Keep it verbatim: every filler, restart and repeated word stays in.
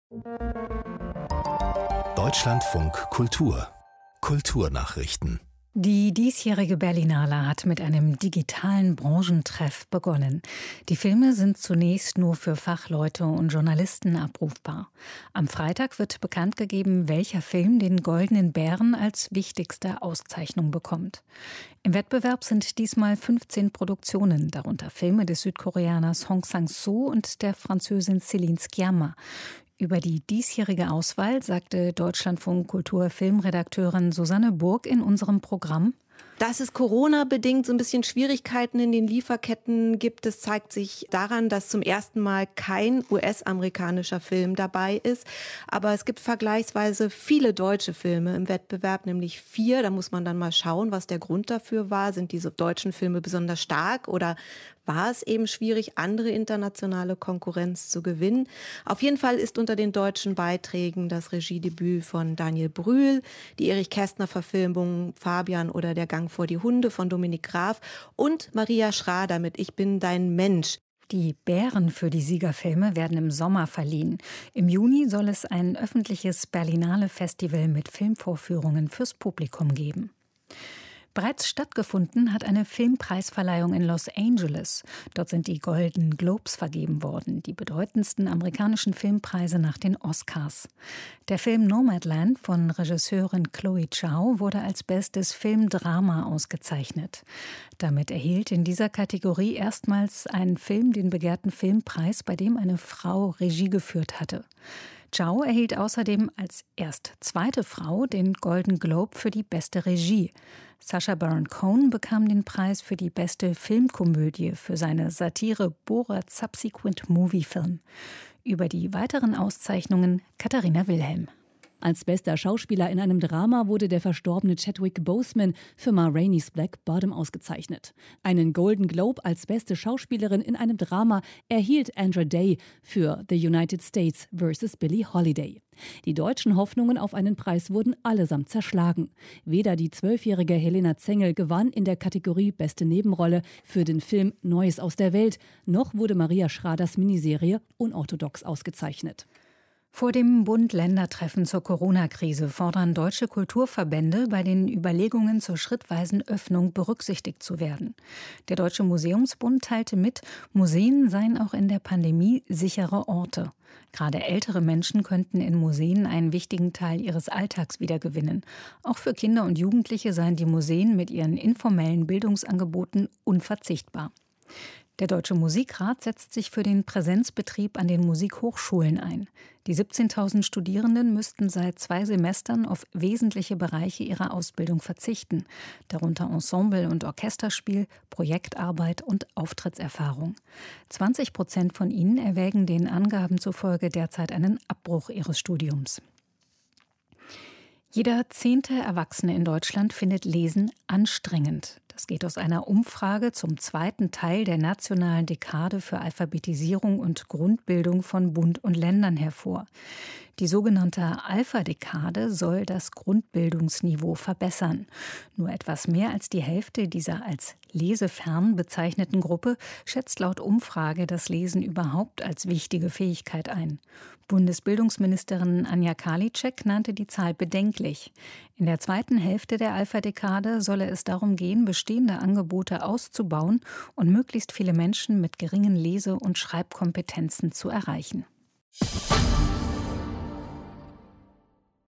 Deutschlandfunk Kultur Kulturnachrichten. Die diesjährige Berlinale hat mit einem digitalen Branchentreff begonnen. Die Filme sind zunächst nur für Fachleute und Journalisten abrufbar. Am Freitag wird bekannt gegeben, welcher Film den Goldenen Bären als wichtigste Auszeichnung bekommt. Im Wettbewerb sind diesmal fünfzehn Produktionen, darunter Filme des Südkoreaners Hong Sang-soo und der Französin Céline Sciamma. Über die diesjährige Auswahl sagte Deutschlandfunk Kultur-Filmredakteurin Susanne Burg in unserem Programm: Dass es Corona-bedingt so ein bisschen Schwierigkeiten in den Lieferketten gibt, das zeigt sich daran, dass zum ersten Mal kein U S-amerikanischer Film dabei ist. Aber es gibt vergleichsweise viele deutsche Filme im Wettbewerb, nämlich vier. Da muss man dann mal schauen, was der Grund dafür war. Sind diese deutschen Filme besonders stark oder war es eben schwierig, andere internationale Konkurrenz zu gewinnen? Auf jeden Fall ist unter den deutschen Beiträgen das Regiedebüt von Daniel Brühl, die Erich Kästner-Verfilmung Fabian oder Der Gang vor die Hunde von Dominik Graf und Maria Schrader mit Ich bin dein Mensch. Die Bären für die Siegerfilme werden im Sommer verliehen. Im Juni soll es ein öffentliches Berlinale-Festival mit Filmvorführungen fürs Publikum geben. Bereits stattgefunden hat eine Filmpreisverleihung in Los Angeles. Dort sind die Golden Globes vergeben worden, die bedeutendsten amerikanischen Filmpreise nach den Oscars. Der Film Nomadland von Regisseurin Chloe Zhao wurde als bestes Filmdrama ausgezeichnet. Damit erhielt in dieser Kategorie erstmals ein Film den begehrten Filmpreis, bei dem eine Frau Regie geführt hatte. Zhao erhielt außerdem als erst zweite Frau den Golden Globe für die beste Regie. Sacha Baron Cohen bekam den Preis für die beste Filmkomödie für seine Satire Borat Subsequent Movie Film. Über die weiteren Auszeichnungen Katharina Wilhelm. Als bester Schauspieler in einem Drama wurde der verstorbene Chadwick Boseman für Ma Rainey's Black Bottom ausgezeichnet. Einen Golden Globe als beste Schauspielerin in einem Drama erhielt Andra Day für The United States versus Billie Holiday. Die deutschen Hoffnungen auf einen Preis wurden allesamt zerschlagen. Weder die zwölfjährige Helena Zengel gewann in der Kategorie Beste Nebenrolle für den Film Neues aus der Welt, noch wurde Maria Schraders Miniserie Unorthodox ausgezeichnet. Vor dem Bund-Länder-Treffen zur Corona-Krise fordern deutsche Kulturverbände, bei den Überlegungen zur schrittweisen Öffnung berücksichtigt zu werden. Der Deutsche Museumsbund teilte mit, Museen seien auch in der Pandemie sichere Orte. Gerade ältere Menschen könnten in Museen einen wichtigen Teil ihres Alltags wiedergewinnen. Auch für Kinder und Jugendliche seien die Museen mit ihren informellen Bildungsangeboten unverzichtbar. Der Deutsche Musikrat setzt sich für den Präsenzbetrieb an den Musikhochschulen ein. Die siebzehntausend Studierenden müssten seit zwei Semestern auf wesentliche Bereiche ihrer Ausbildung verzichten, darunter Ensemble- und Orchesterspiel, Projektarbeit und Auftrittserfahrung. zwanzig Prozent von ihnen erwägen den Angaben zufolge derzeit einen Abbruch ihres Studiums. Jeder zehnte Erwachsene in Deutschland findet Lesen anstrengend. Das geht aus einer Umfrage zum zweiten Teil der nationalen Dekade für Alphabetisierung und Grundbildung von Bund und Ländern hervor. Die sogenannte Alpha-Dekade soll das Grundbildungsniveau verbessern. Nur etwas mehr als die Hälfte dieser als lesefern bezeichneten Gruppe schätzt laut Umfrage das Lesen überhaupt als wichtige Fähigkeit ein. Bundesbildungsministerin Anja Karliczek nannte die Zahl bedenklich. In der zweiten Hälfte der Alpha-Dekade solle es darum gehen, bestehende Angebote auszubauen und möglichst viele Menschen mit geringen Lese- und Schreibkompetenzen zu erreichen.